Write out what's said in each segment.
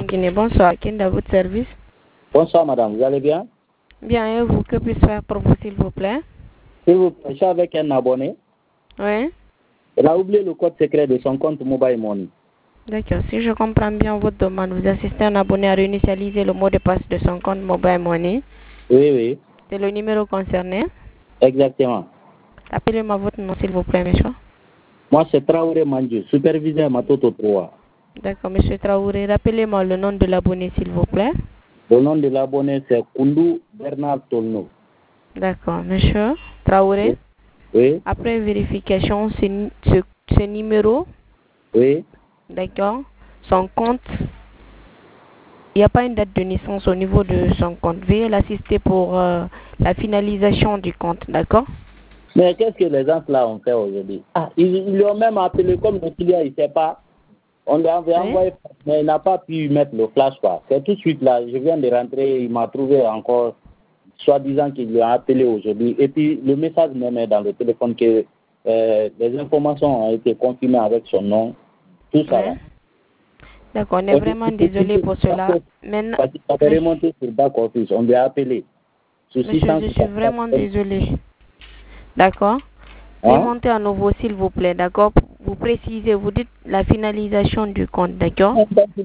Guinée. Bonsoir, Kinda, à votre service. Bonsoir madame, vous allez bien? Bien, et vous, que puis-je faire pour vous, s'il vous plaît? S'il vous plaît, je suis avec un abonné. Oui. Elle a oublié le code secret de son compte Mobile Money. D'accord, si je comprends bien votre demande, vous assistez un abonné à réinitialiser le mot de passe de son compte Mobile Money. Oui, oui. C'est le numéro concerné. Exactement. Appelez-moi votre nom, s'il vous plaît, monsieur. Moi, c'est Traoré Mandjou, superviseur Matoto 3. D'accord, monsieur Traoré. Rappelez-moi le nom de l'abonné, s'il vous plaît. Le nom de l'abonné, c'est Koundou Bernard Tolno. D'accord, monsieur Traoré. Oui. Après vérification, ce numéro, Oui. d'accord, son compte, il n'y a pas une date de naissance au niveau de son compte. Veuillez l'assister pour la finalisation du compte, d'accord? Mais qu'est-ce que les gens là ont fait aujourd'hui? Ah, ils lui ont même appelé comme le client, il ne sait pas. On lui avait envoyé, mais il n'a pas pu mettre le flash, quoi. C'est tout de suite là, je viens de rentrer, il m'a trouvé encore, soi-disant qu'il lui a appelé aujourd'hui. Et puis le message même est dans le téléphone que les informations ont été confirmées avec son nom, tout ça là. D'accord, on est vraiment désolé pour cela. Maintenant, parce qu'il avait remonté sur back office, on lui a appelé. Monsieur, je suis vraiment désolé. D'accord? Remontez à nouveau, s'il vous plaît, d'accord? Vous précisez, vous dites la finalisation du compte, d'accord? Je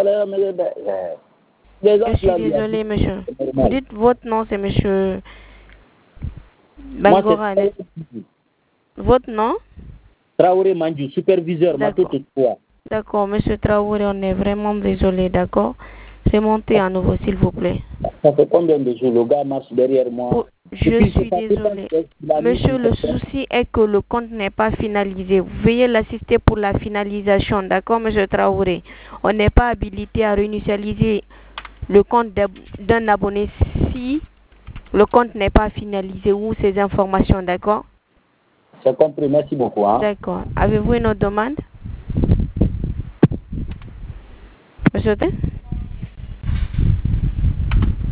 suis désolé, monsieur. Vous dites votre nom, c'est monsieur Bangora. Votre nom? Traoré Mandjou, superviseur Matoto 3. D'accord, monsieur Traoré, on est vraiment désolé, d'accord? Remontez à nouveau, s'il vous plaît. Ça fait combien de jours le gars marche derrière moi? Je suis désolé. Monsieur, le souci est que le compte n'est pas finalisé. Veuillez l'assister pour la finalisation, d'accord, monsieur Traoré? On n'est pas habilité à réinitialiser le compte d'un abonné si le compte n'est pas finalisé ou ses informations, d'accord? J'ai compris, merci beaucoup. Hein? D'accord. Avez-vous une autre demande? Monsieur?